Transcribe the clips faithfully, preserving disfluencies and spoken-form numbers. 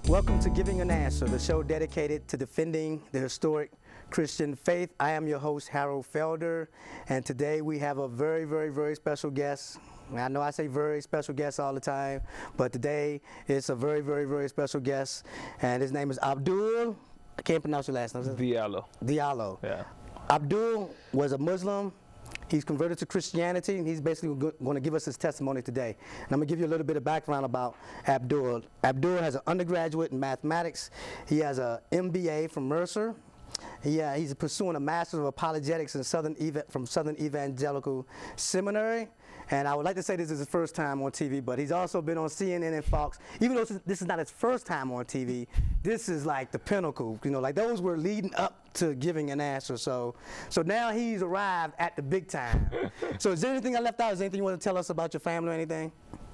Welcome to Giving an Answer, the show dedicated to defending the historic Christian faith. I am your host, Harold Felder, and today we have a very, very, very special guest. I know I say very special guest all the time, but today it's a very, very, very special guest, and his name is Abdul. I can't pronounce your last name. Diallo. Diallo. Yeah. Abdul was a Muslim. He's converted to Christianity, and he's basically going to give us his testimony today. And I'm going to give you a little bit of background about Abdul. Abdul has an undergraduate in mathematics. He has an M B A from Mercer. He, uh, he's pursuing a Master of Apologetics in Southern Eva from Southern Evangelical Seminary. And I would like to say this is his first time on T V, but he's also been on C N N and Fox. Even though this is not his first time on T V, this is like the pinnacle. You know, like those were leading up to Giving an Answer. So, so now he's arrived at the big time. So is there anything I left out? Is there anything you want to tell us about your family or anything?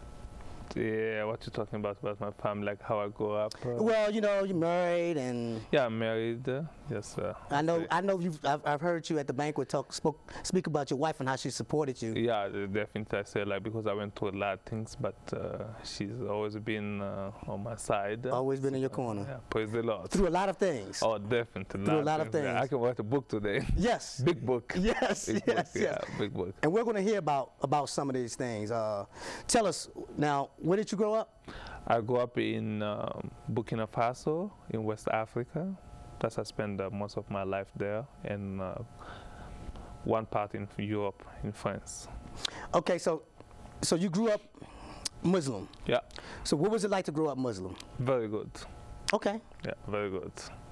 Yeah, what you talking about about my family, like how I grew up? Uh, Well, you know, you're married and. yeah, I'm married. Uh, yes, sir. I know. I know you've. I've, I've heard you at the banquet talk, spoke, speak about your wife and how she supported you. Yeah, definitely. I say like because I went through a lot of things, but uh, she's always been uh, on my side. Always been in your corner. Yeah, praise the Lord. Through a lot of things. Oh, definitely. Through a lot of things. Yeah, I can write a book today. Yes. Big book. Yes. Big yes. book, yes. Yeah, big book. And we're going to hear about about some of these things. Uh, tell us now. Where did you grow up? I grew up in um, Burkina Faso in West Africa. That's I spent uh, most of my life there, and uh, one part in Europe, in France. Okay, so so you grew up Muslim. Yeah. So what was it like to grow up Muslim? Very good. Okay. Yeah, very good.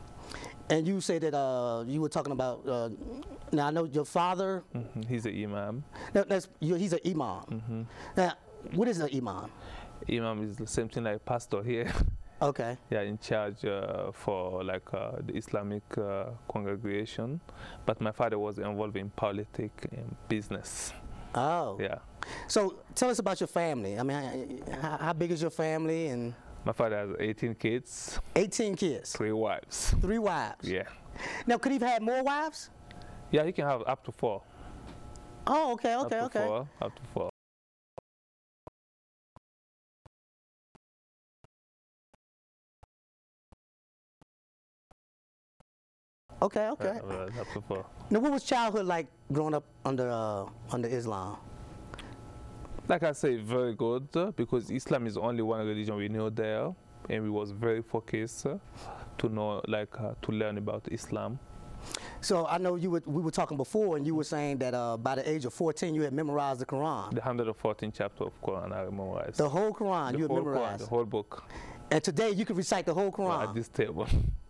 And you say that uh, you were talking about. Uh, now I know your father. Mm-hmm. He's an imam. No, that's you, he's an imam. Mm-hmm. Now, what is an imam? Imam is the same thing like pastor here. Okay. Yeah, in charge uh, for like uh, the Islamic uh, congregation. But my father was involved in politics and business. Oh. Yeah. So tell us about your family. I mean, how, how big is your family? And My father has eighteen kids, eighteen kids, three wives. three wives. Yeah. Now, could he have had more wives? Yeah, he can have up to four. Oh, okay, okay, up to okay. Four, up to four. Okay, okay. Uh, uh, up to four. Now, what was childhood like growing up under uh, under Islam? Like I say, very good uh, because Islam is only one religion we know there, and we was very focused uh, to know, like, uh, to learn about Islam. So I know you were, we were talking before, and you were saying that uh, by the age of fourteen, you had memorized the Quran. The one hundred fourteenth chapter of Quran I memorized. The whole Quran The you had whole memorized. Quran, the whole book. And today you can recite the whole Quran. At this table.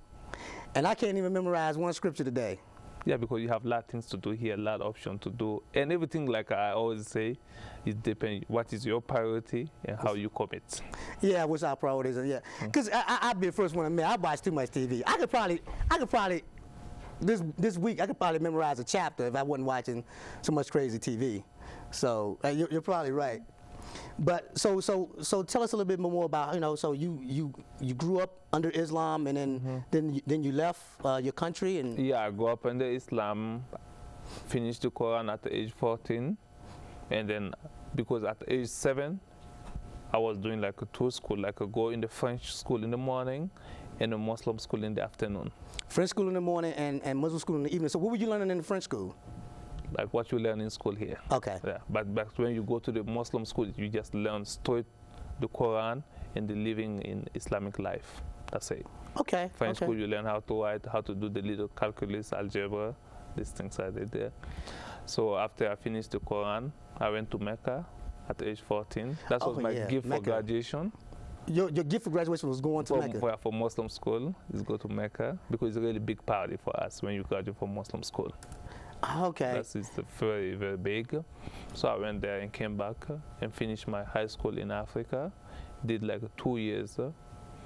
And I can't even memorize one scripture today. Yeah, because you have a lot of things to do here, a lot of options to do, and everything. Like I always say, it depends. What is your priority and how you commit. Yeah, what's our priorities? Yeah, because I, I, I'll be the first one to admit I watch too much T V. I could probably, I could probably, this this week I could probably memorize a chapter if I wasn't watching so much crazy T V. So uh, you're, you're probably right. But so so so tell us a little bit more about, you know, so you you you grew up under Islam, and then mm-hmm. then you, then you left uh, your country and yeah, I grew up under Islam, finished the Quran at the age fourteen, and then because at age seven I was doing like a two school, like a go in the French school in the morning and a Muslim school in the afternoon. French school in the morning and, and Muslim school in the evening. So what were you learning in the French school? Like what you learn in school here. Okay. Yeah, but back when you go to the Muslim school, you just learn straight the Quran and the living in Islamic life. That's it. Okay. French okay. school, you learn how to write, how to do the little calculus, algebra, these things I did there. So after I finished the Quran, I went to Mecca at age fourteen. That was oh, my yeah. gift Mecca. for graduation. Your, your gift for graduation was going to for, Mecca? For, for Muslim school, is go to Mecca because it's a really big party for us when you graduate from Muslim school. Okay. That is the very, very big. So I went there and came back uh, and finished my high school in Africa. Did like two years uh,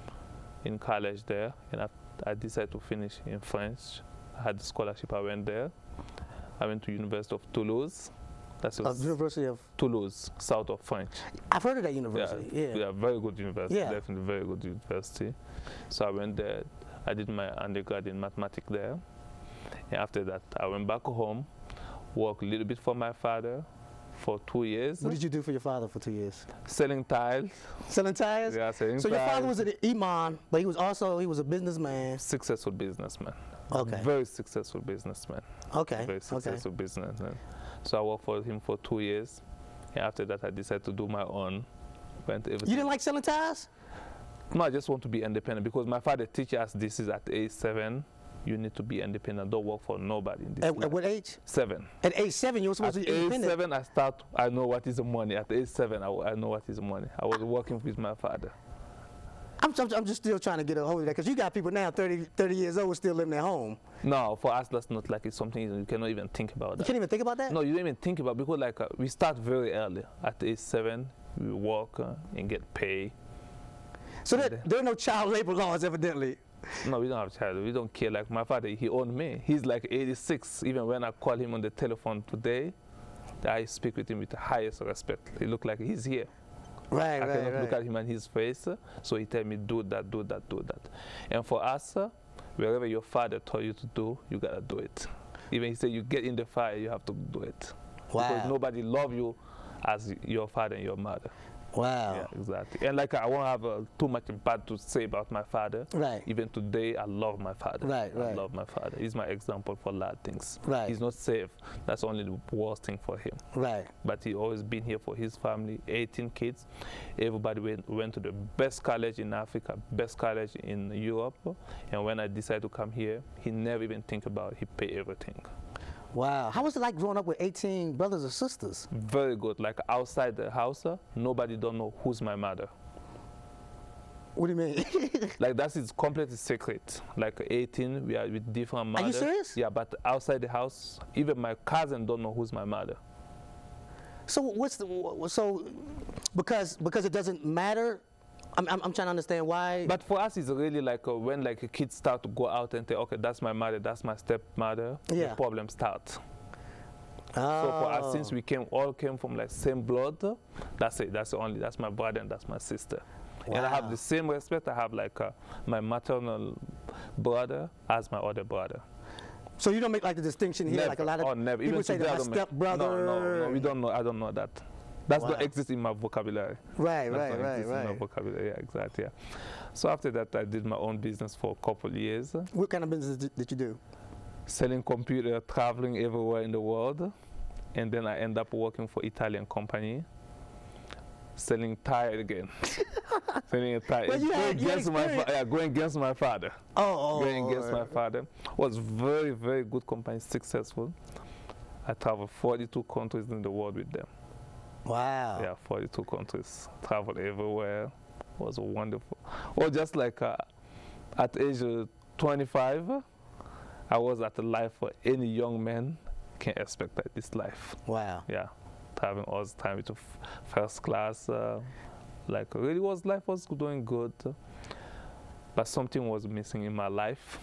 in college there, and I, I decided to finish in French. I had a scholarship, I went there. I went to University of Toulouse. That's uh, University of Toulouse, south of French. I've heard of that university. Yeah, yeah, yeah very good university. Yeah. Definitely very good university. So I went there. I did my undergrad in mathematics there. And after that, I went back home, worked a little bit for my father, for two years. What did you do for your father for two years? Selling tiles. Selling tires? Yeah, selling So tiles. your father was an imam, but he was also, he was a businessman. Successful businessman. Okay. Very successful businessman. Okay. Very successful businessman. So I worked for him for two years. And after that, I decided to do my own. Went everything. You didn't like selling tires? No, I just want to be independent because my father teaches us this is at age seven. You need to be independent. Don't work for nobody. In this At, life. at what age? Seven. At age seven, you were supposed At to be age independent. seven, I start. I know what is the money. At age seven, I, I know what is the money. I was working with my father. I'm, I'm, I'm just still trying to get a hold of that because you got people now, thirty, thirty years old, still living at home. No, for us, that's not like it's something you cannot even think about. You That. can't even think about that? No, you don't even think about because like uh, we start very early. At age seven, we work uh, and get pay. So there, there are no child labor laws, evidently. No, we don't have child. We don't care. Like my father, he owned me. He's like eighty-six. Even when I call him on the telephone today, I speak with him with the highest respect. He look like he's here. Right, I right, cannot right. look at him and his face, uh, so he tell me do that, do that, do that. And for us, uh, wherever your father told you to do, you gotta do it. Even he said you get in the fire, you have to do it. Wow. Because nobody love you as your father and your mother. Wow. Yeah, exactly. And like I won't have uh, too much bad to say about my father. Right. Even today, I love my father. Right, I right. love my father. He's my example for a lot of things. Right. He's not safe. That's only the worst thing for him. Right. But he always been here for his family, eighteen kids. Everybody went, went to the best college in Africa, best college in Europe. And when I decided to come here, he never even think about it. He pay everything. Wow. How was it like growing up with eighteen brothers or sisters? Very good. Like outside the house, uh, nobody don't know who's my mother. What do you mean? Like that is completely secret. Like eighteen, we are with different Are you mothers. serious? Yeah, but outside the house, even my cousin don't know who's my mother. So what's the, so because because it doesn't matter? I'm, I'm, I'm trying to understand why. But for us, it's really like uh, when like a kids start to go out and say, okay, that's my mother, that's my stepmother, Yeah. the problem starts. oh. So for us, since we came all came from like same blood, that's it. That's the only. That's my brother and that's my sister. And I have Wow. the same respect. I have like uh, my maternal brother as my other brother. So you don't make like the distinction here, Never. like a lot of Oh, never. people Even say today, that I my don't make- stepbrother. No, no, no, we don't know. I don't know that. That Wow. don't exist in my vocabulary. Right, That right, don't right, exist in my right. vocabulary. Yeah, exactly. Yeah. So after that, I did my own business for a couple of years, What kind of business did, did you do? selling computer, traveling everywhere in the world, and then I end up working for Italian company, selling tire again, selling a tire. Well, you going, had- you had against my fa- experience. yeah, going against my father. Oh, oh, Going against my oh. father. Was very, very good company, successful. I traveled forty-two countries in the world with them. Wow. Yeah, forty-two countries. Traveled everywhere. Was wonderful. Or just like uh, at age uh, twenty-five, I was at a life for any young man can expect at this life. Wow. Yeah, traveling all the time with a f- first class. Uh, like really was life was doing good, but something was missing in my life.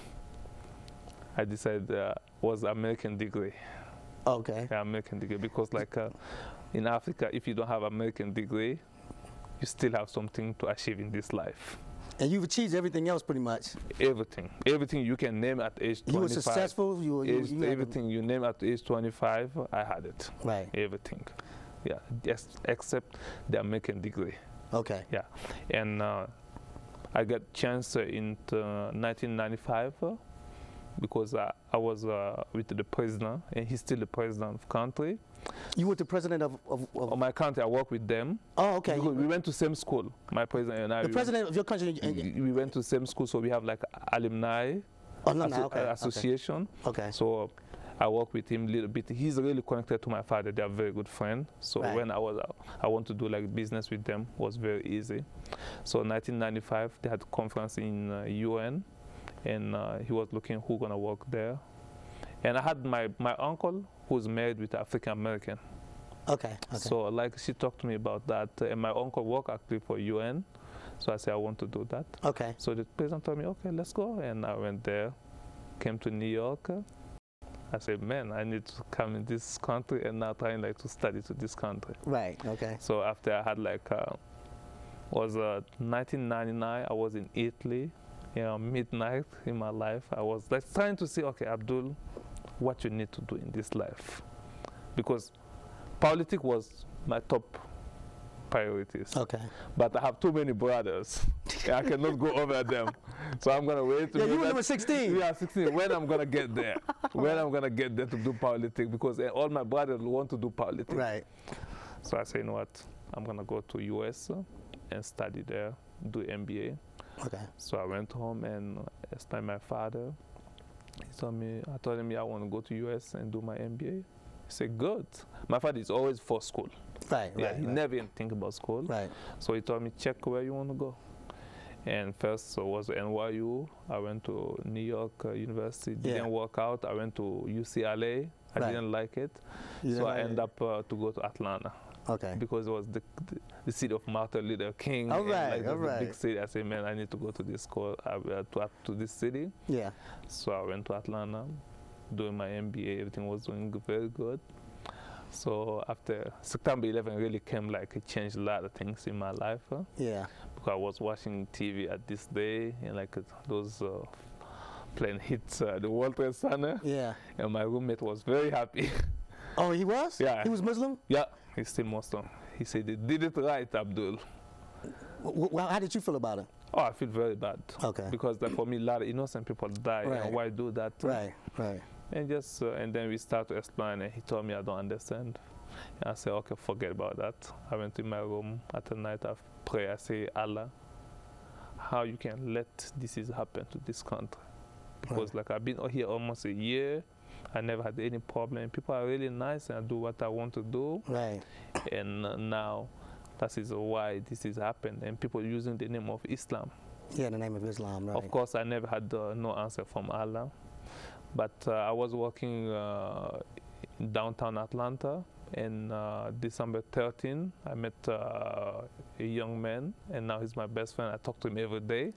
I decided uh, was American degree. Okay. Yeah, American degree because like uh, in Africa, if you don't have American degree, you still have something to achieve in this life. And you've achieved everything else pretty much. Everything, everything you can name at age twenty-five. You were successful. You were. You, Age- you had the- everything you name at age twenty-five, I had it. Right. Everything. Yeah, yes, except the American degree. Okay. Yeah, and uh, I got chance uh, in uh, nineteen ninety-five uh, because uh, I was uh, with the president, and he's still the president of the country. You were the president of. of, of Of my country, I work with them. oh, okay. Because we went to same school. My president and I. The we president of your country. Went, and- we went to same school, so we have like alumni oh no, no. asso- Okay. uh, okay. association. Okay. So I work with him a little bit. He's really connected to my father. They are very good friends. So Right. when I was, uh, I want to do like business with them was very easy. So nineteen ninety-five, they had a conference in uh, U N, and uh, he was looking who gonna work there. And I had my my uncle who's married with African American. Okay. Okay. So like she talked to me about that, uh, and my uncle worked actually for U N. So I said I want to do that. okay. So the president told me, okay, let's go. And I went there, came to New York. I said, man, I need to come in this country and now trying like to study to this country. Right. Okay. So after I had like, uh, was uh, nineteen ninety-nine, I was in Italy, you know, midnight in my life. I was like trying to see, okay, Abdul, what you need to do in this life. Because Politics was my top priorities. Okay. But I have too many brothers. I cannot go over them. So I'm going to wait. To Yeah, do you were that. number sixteen. Yeah, sixteen. When I'm going to get there. When I'm going to get there to do politics, because uh, all my brothers want to do politics. Right. So I say, you know what, I'm going to go to U S uh, and study there, do M B A. Okay. So I went home and explained my father. He told me, I told him, yeah, I want to go to U S and do my M B A. He said, good. My father is always for school. Right, Yeah, right, he right. never even think about school. Right. So he told me, check where you want to go. And first so was N Y U. I went to New York uh, University. Didn't Yeah. work out. I went to U C L A. I Right. didn't like it. You so didn't I like ended it? up uh, to go to Atlanta. Okay. Because it was the, the, the city of Martin Luther King. All and right, like, it all was a right. big city. I said, man, I need to go to this school, uh, to, to this city. Yeah. So I went to Atlanta, doing my M B A. Everything was doing g- very good. So after September eleventh really came, like it changed a lot of things in my life. Uh, Yeah. because I was watching T V at this day, and like uh, those uh, plane hits uh, the World Trade Center. Yeah. And my roommate was very happy. Oh, he was? Yeah. He was Muslim? Yeah, he's still Muslim. He said they did it right, Abdul. W- Well, how did you feel about it? Oh, I feel very bad. Okay. Because like, for me, a lot of innocent people die. Right. And why do that? Right, right. And just uh, and then we start to explain, and he told me I don't understand. And I said, okay, forget about that. I went to my room at the night. I pray. I say, Allah, how you can let this is happen to this country? Because Right. like I've been here almost a year. I never had any problem. People are really nice, and I do what I want to do. Right. And uh, now, that is why this is happened. And people using the name of Islam. Yeah, in the name of Islam, right. Of course, I never had uh, no answer from Allah. But uh, I was working uh, in downtown Atlanta, and uh, December thirteenth, I met uh, a young man, and now he's my best friend. I talk to him every day.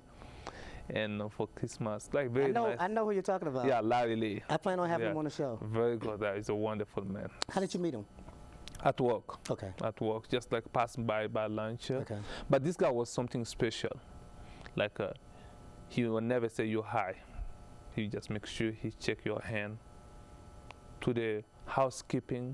And uh, for Christmas, like very I know, nice. I know who you're talking about. Yeah, Larry Lee. I plan on having Yeah. him on the show. Very good. Uh, he's a wonderful man. How did you meet him? At work. Okay. At work, just like passing by by lunch. uh, Okay. But this guy was something special. Like uh, he will never say you hi. He just make sure he check your hand. To the housekeeping,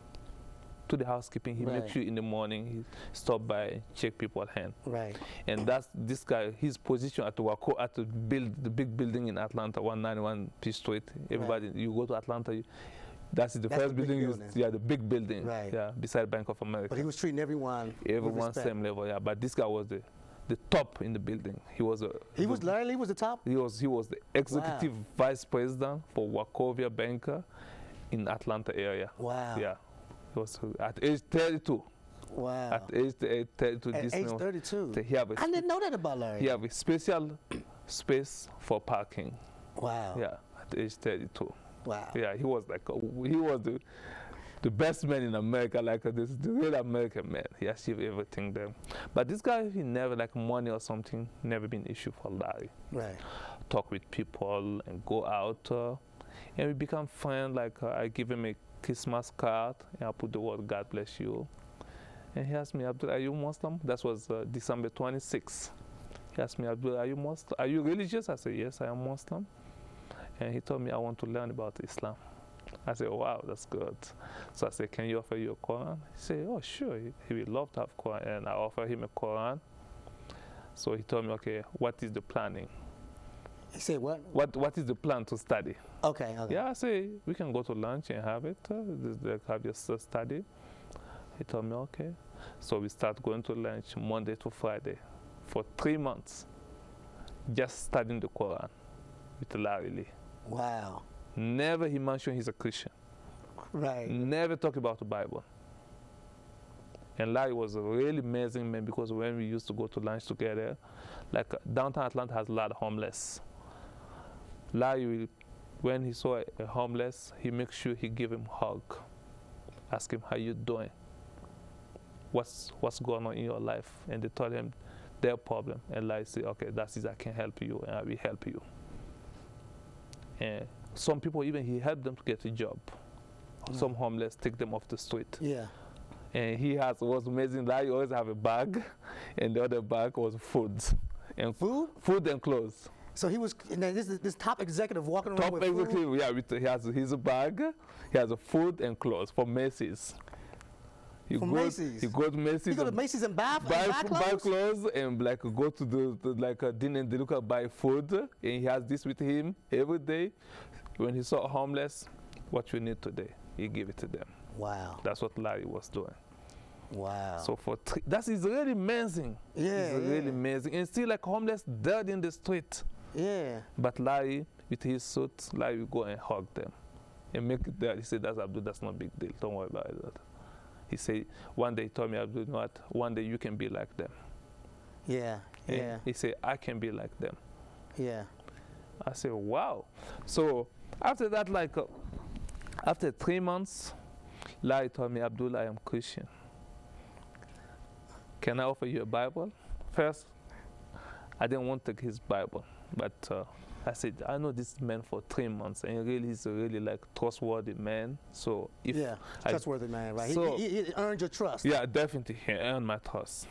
to the housekeeping, he Right. make sure in the morning he stop by, check people's hand. Right. And that's this guy. His position at the Waco, at the build the big building in Atlanta, one ninety-one P Street. Everybody, you go to Atlanta. You, that's the That's first the big building. Is, building. yeah, the big building. Right. Yeah, beside Bank of America. But he was treating everyone with Everyone respect. same level, yeah. But this guy was the, the top in the building. He was a. He the- was, Larry Lee was the top? He was he was the executive vice president for Wachovia Banker in Atlanta area. Wow. Yeah, he was uh, at age thirty-two. Wow. At age th- thirty-two, At this age man- thirty-two. He have a I didn't know that about Larry. he have a special space for parking. Wow. Yeah, at age thirty-two. Wow. Yeah, he was like a, he was the the best man in America, like uh, this the real American man. He achieved everything there. But this guy, he never like money or something, never been issue for Larry. Right. Talk with people and go out, uh, and we become friends. Like uh, I give him a Christmas card, and I put the word "God bless you." And he asked me, "Abdul, are you Muslim?" That was uh, December twenty-sixth. He asked me, "Abdul, are you Muslim? Are you religious?" I said, "Yes, I am Muslim." And he told me, "I want to learn about Islam." I said, "Wow, that's good." So I said, "Can you offer you a Quran?" He said, "Oh, sure." He, he would love to have Quran, and I offered him a Quran. So he told me, "Okay, what is the planning? He said what? What What is the plan to study?" Okay, okay. Yeah, I say we can go to lunch and have it. Uh, this, the, have your s- study. He told me, "Okay." So we start going to lunch Monday to Friday for three months, just studying the Quran with Larry Lee. Wow. Never he mentioned he's a Christian. Right. Never talk about the Bible. And Larry was a really amazing man, because when we used to go to lunch together, like uh, downtown Atlanta has a lot of homeless. Larry, will, when he saw a, a homeless, he makes sure he give him a hug, ask him how you doing, what's what's going on in your life, and they told him their problem, and Larry said, "Okay, that's it. I can help you, and I will help you." And some people, even he helped them to get a job. Some homeless, take them off the street. Yeah. And he has was amazing. Larry always have a bag, and the other bag was food, and Food? food and clothes. So he was, and then this is this top executive walking around Top with food? executive, yeah. With, he has his bag, he has a food and clothes for Macy's. He From go, Macy's. He go to Macy's. You go to and Macy's and buy, buy, and buy buy clothes? clothes and like go to the to like a dinner and they look at buy food, and he has this with him every day. When he saw homeless, what you need today, he give it to them. Wow. That's what Larry was doing. Wow. So for three, that is really amazing. Yeah, it's really yeah. amazing. And still like homeless dead in the street. Yeah. But Larry, with his suit, Larry will go and hug them and make it there. He said, "That's Abdul. That's not a big deal. Don't worry about it." He said, one day he told me, "Abdul, you know what? One day you can be like them." Yeah. And Yeah. he said, "I can be like them." Yeah. I said, "Wow." So after that, like uh, after three months, Larry told me, "Abdul, I am Christian. Can I offer you a Bible?" First, I didn't want to take his Bible, but uh, I said, I know this man for three months, and really, he's a really like trustworthy man. So if Yeah. I, Trustworthy man, right? So- he, he, he earned your trust. yeah, definitely, he earned my trust.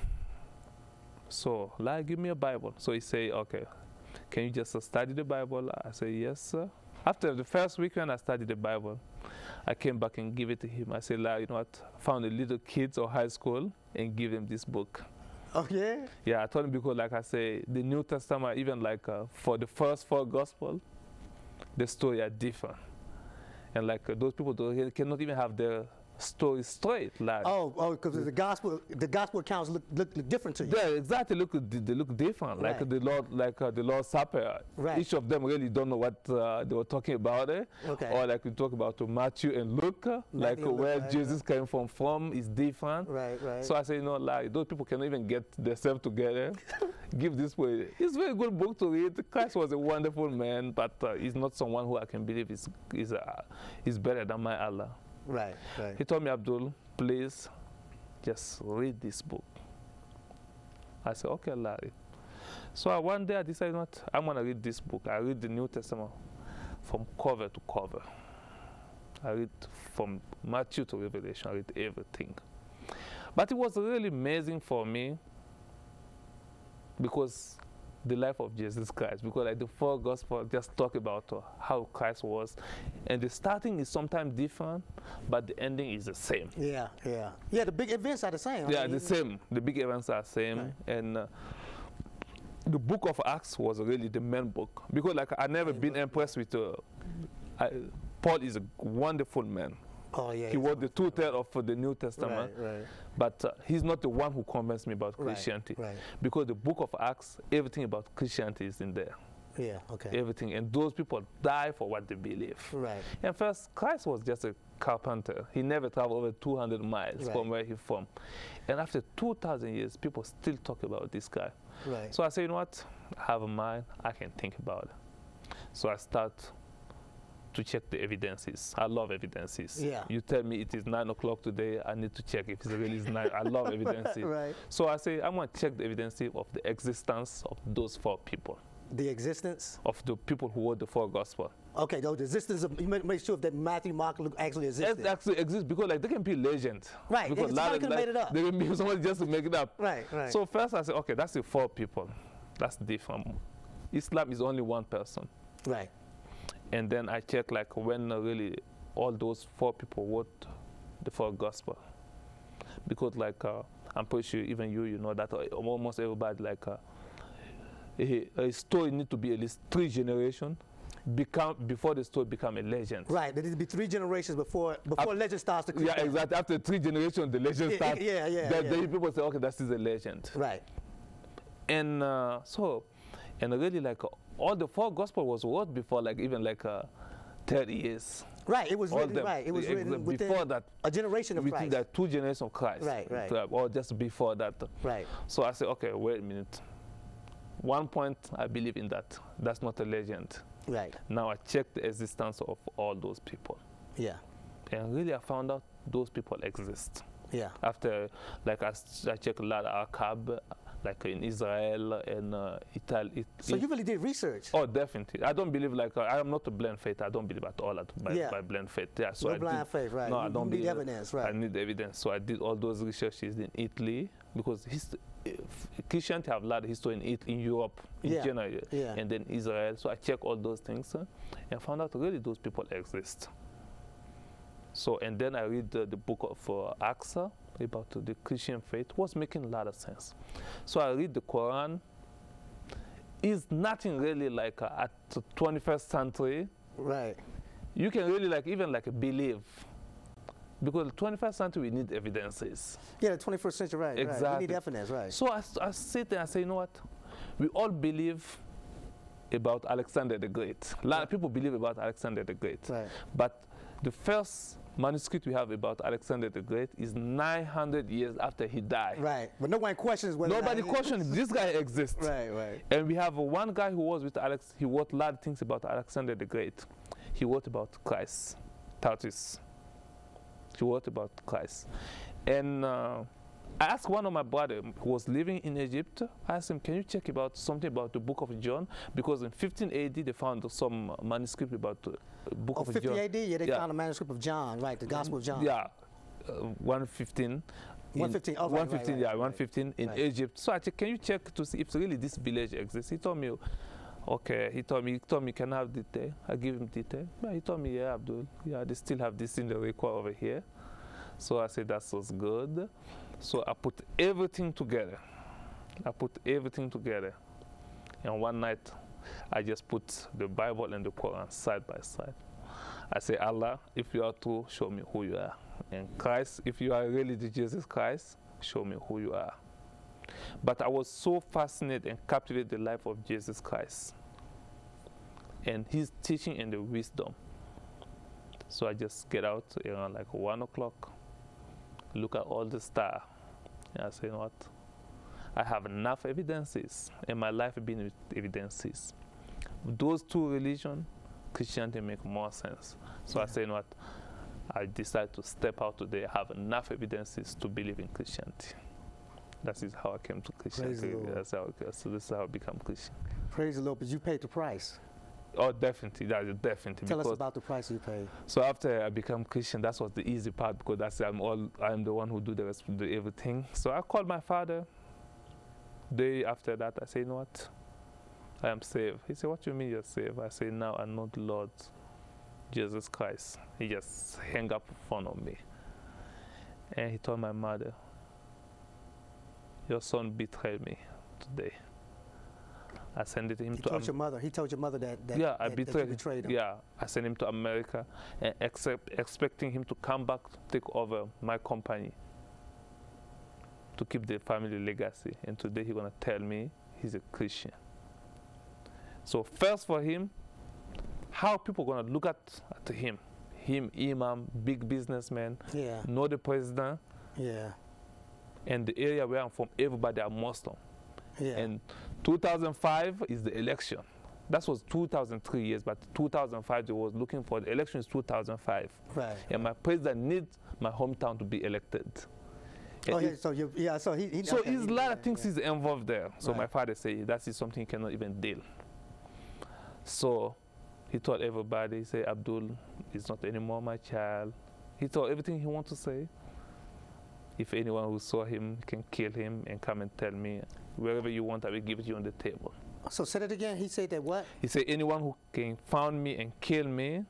So, like, give me a Bible. So he say, okay, can you just uh, study the Bible? I say, yes, sir. After the first weekend I studied the Bible, I came back and give it to him. I said, like, you know what? Found a little kids or high school and give them this book. Oh, yeah? Yeah, I told him because, like I say, the New Testament, even like uh, for the first four gospel, the story are different. And like uh, those people don't, cannot even have their story straight. Like, Oh, oh, because the gospel, the gospel accounts look, look, look different to you. yeah, exactly. Look, they look different. Like Right. the Lord, like uh, the Lord's Supper. Right. Each of them really don't know what uh, they were talking about. Eh? Okay. Or like we talk about uh, Matthew and Luke, uh, like Matthew uh, and Luke, where right, Jesus came from from is different. Right, right. So I say, you know, like those people cannot even get themselves together. Give this way. It's a very good book to read. Christ was a wonderful man, but uh, he's not someone who I can believe is is uh, is better than my Allah. Right, right. He told me, Abdul, please just read this book. I said, okay, Larry. So uh, one day I decided, what, I'm going to read this book. I read the New Testament from cover to cover. I read from Matthew to Revelation. I read everything. But it was really amazing for me because the life of Jesus Christ, because like the four gospels just talk about uh, how Christ was, and the starting is sometimes different, but the ending is the same. Yeah, yeah. Yeah, the big events are the same. I Yeah, mean, the same. The big events are same, Right. and uh, the book of Acts was really the main book because like I never been impressed with. Uh, I, Paul is a wonderful man. Oh, yeah. He was the two-thirds of the New Testament, Right, right. but uh, he's not the one who convinced me about Right, Christianity. right. Because the book of Acts, everything about Christianity is in there. Yeah, okay. Everything. And those people die for what they believe. Right. And first, Christ was just a carpenter. He never traveled over two hundred miles Right. from where he's from. And after two thousand years, people still talk about this guy. Right. So I said, you know what? I have a mind. I can think about it. So I start to check the evidences. I love evidences. Yeah. You tell me it is nine o'clock today, I need to check if it's really nine. I love evidences. Right. So I say, I'm going to check the evidence of the existence of those four people, The existence? of the people who wrote the four gospels. Okay, though the existence of, you make, make sure that Matthew, Mark, Luke actually existed. It actually exists because like they can be legend. Right, Because somebody lot- could've made it up. They can be somebody just to make it up. Right, right. So first I said, okay, that's the four people. That's different. Islam is only one person. Right. And then I check like when uh, really all those four people wrote the four gospel. Because like uh, I'm pretty sure even you, you know that uh, almost everybody like uh, a, a story need to be at least three generations become before the story become a legend. Right. There needs to be three generations before before Af- legend starts to creep Yeah, in. exactly. After three generations, the legend Yeah, starts. yeah, yeah, Then, yeah. then people say, okay, that is a legend. Right. And uh, so, and really like uh, all the four gospel was wrote before like even like uh, thirty years. Right. It was All written. them. Right. It was Ex- written within before that. a generation of Within Christ. that two generations of Christ. Right, right. Uh, Or just before that. Right. So I said, okay, wait a minute. One point, I believe in that. That's not a legend. Right. Now I checked the existence of all those people. Yeah. And really I found out those people exist. Yeah. After, like, I, s- I checked a lot of archive, like in Israel and uh, Italy. So you really did research. Oh, definitely. I don't believe, like, uh, I am not a blind faith. I don't believe at all at, by, Yeah. by blind faith. Yeah, so No I blind did, faith, right. No, You- I don't you need believe. evidence, right. I need evidence. So I did all those researches in Italy because his, Christianity have a lot of history in, it, in Europe in Yeah, general, yeah. and then Israel. So I checked all those things uh, and found out really those people exist. So, and then I read uh, the book of uh, Acts. uh, about the Christian faith was making a lot of sense. So I read the Quran. It's nothing really like uh, at the twenty-first century. Right. You can really like even like believe. Because the twenty-first century, we need evidences. Yeah, the twenty-first century, right. Exactly. Right. We need evidence, right. So I, I sit there and say, you know what? We all believe about Alexander the Great. A lot of people believe about Alexander the Great. Right. But the first manuscript we have about Alexander the Great is nine hundred years after he died. Right. But no one questions whether Nobody that questions this guy exists. Right, right. And we have uh, one guy who was with Alex. He wrote a lot of things about Alexander the Great. He wrote about Christ, Tacitus. He wrote about Christ. And uh, I asked one of my brothers who was living in Egypt, I asked him, can you check about something about the book of John? Because in fifteen A D they found some manuscript about the book Oh, of fifty John. A D? Yeah, they Yeah. found a manuscript of John, right, the Gospel of John. Yeah, uh, one fifteen. in- one fifteen, oh, right, one fifteen, right, yeah, right, one fifteen in right. Egypt. So I said, can you check to see if really this village exists? He told me, okay. He told me, he told me, can I have detail? I give him detail. Yeah, he told me, yeah, Abdul. Yeah, they still have this in the record over here. So I said, that was good. So I put everything together. I put everything together. And one night, I just put the Bible and the Quran side by side. I say, Allah, if you are true, show me who you are. And Christ, if you are really the Jesus Christ, show me who you are. But I was so fascinated and captivated the life of Jesus Christ and his teaching and the wisdom. So I just get out around like one o'clock, look at all the stars, and I say, you know what? I have enough evidences, and my life has been with evidences. Those two religions, Christianity make more sense. So yeah. I say, you know what? I decide to step out today. I have enough evidences to believe in Christianity. That is how I came to Christianity. Praise the Lord. That's how, so this is how I become Christian. Praise the Lord, but you paid the price. Oh, definitely, that is definitely. Tell us about the price you paid. So after I become Christian, that was the easy part because that's I'm all I'm the one who do the rest, do everything. So I called my father. Day after that, I say, you know what? I am saved. He said, what do you mean you're saved? I say, now I know the Lord Jesus Christ. He just hung up in front of me, and he told my mother, your son betrayed me today. I sent it him he to told your mother. He told your mother that, that, yeah, I that, betrayed, that you betrayed him. Yeah, I sent him to America and accept, expecting him to come back to take over my company to keep the family legacy. And today he's gonna tell me he's a Christian. So first for him, how people gonna look at, at him, him, imam, big businessman, Yeah. know the president, Yeah. and the area where I'm from, everybody are Muslim. Yeah. And two thousand five is the election. That was two thousand three years, but two thousand five they was looking for the election is two thousand five. Right. And my president needs my hometown to be elected. And Oh, yeah, it- so you, yeah, so he, he so okay, it's he- a lot yeah, of things yeah. is involved there. So my Right. father say that is something he cannot even deal. So he told everybody, he said, Abdul is not anymore my child. He told everything he wants to say. If anyone who saw him can kill him and come and tell me, wherever you want, I will give it you on the table. So say that again. He said that what? He said, anyone who can find me and kill me,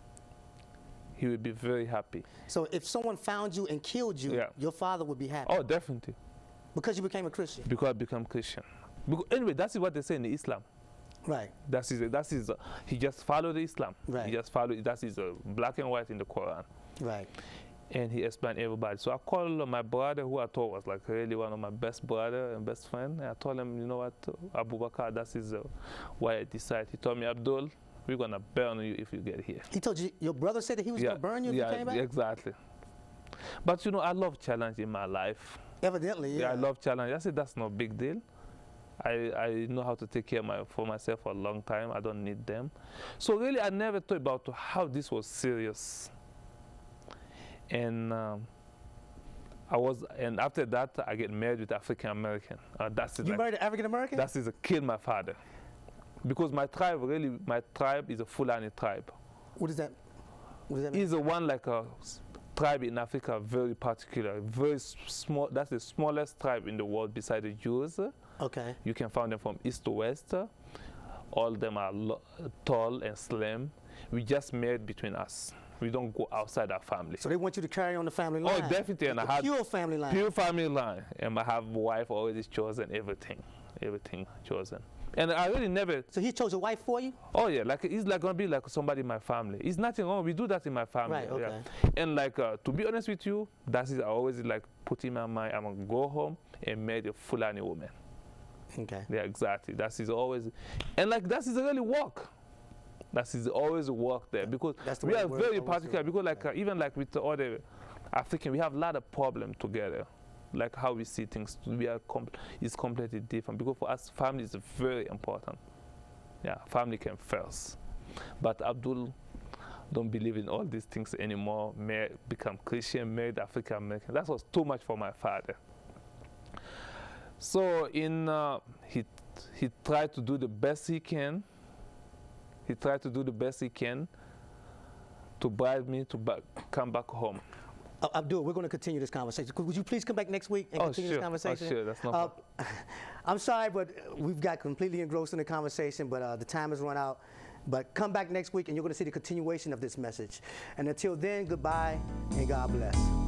he will be very happy. So if someone found you and killed you, Yeah. your father would be happy Oh, definitely, because you became a Christian. because I become Christian. Because, anyway, that's what they say in Islam. Right. That is, that is, uh, he just followed Islam. Right. He just followed, that is uh, black and white in the Quran. Right. And he explained everybody. So I called uh, my brother, who I thought was like really one of my best brother and best friend. And I told him, you know what, Abu Bakr, that is uh, why I decided. He told me, Abdul, we're going to burn you if you get here. He told you, your brother said that he was yeah, going to burn you if yeah, you came back? exactly. But you know, I love challenge in my life. Evidently, yeah. Yeah, I love challenge. I said that's no big deal. I, I know how to take care of my, for myself for a long time. I don't need them. So really, I never thought about how this was serious. And um, I was, and after that, I get married with African American. Uh, that's it. You like, married an African American? That is a kill my father, because my tribe really, my tribe is a Fulani tribe. What is that? What does that mean? Is a one like a s- tribe in Africa, very particular, very s- small. That's the smallest tribe in the world beside the Jews. Okay. You can find them from east to west. All of them are lo- tall and slim. We just married between us. We don't go outside our family. So they want you to carry on the family Oh, line. definitely. And the I had pure family line. Pure family line. And I have a wife already chosen everything. Everything chosen. And I really never. So he chose a wife for you? Oh yeah, like he's like gonna be like somebody in my family. It's nothing wrong. We do that in my family. Right, okay. Yeah. And like uh, to be honest with you, that is I always like put in my mind. I'm gonna go home and marry a Fulani woman. Okay. Yeah, exactly. That is always, and like that is really work. That is always work there because That's the we way are it works very always particular. do. Because like uh, even like with the other African, we have a lot of problems together. Like how we see things, we are com is completely different. Because for us, family is very important. Yeah, family came first. But Abdul don't believe in all these things anymore. May become Christian, married African American. That was too much for my father. So in uh, he he tried to do the best he can. He tried to do the best he can to bribe me to back, come back home. Uh, Abdul, we're going to continue this conversation. Could, would you please come back next week and Oh, continue sure. this conversation? Oh, sure. That's no uh, problem. I'm sorry, but we've got completely engrossed in the conversation, but uh, the time has run out. But come back next week and you're going to see the continuation of this message. And until then, goodbye and God bless.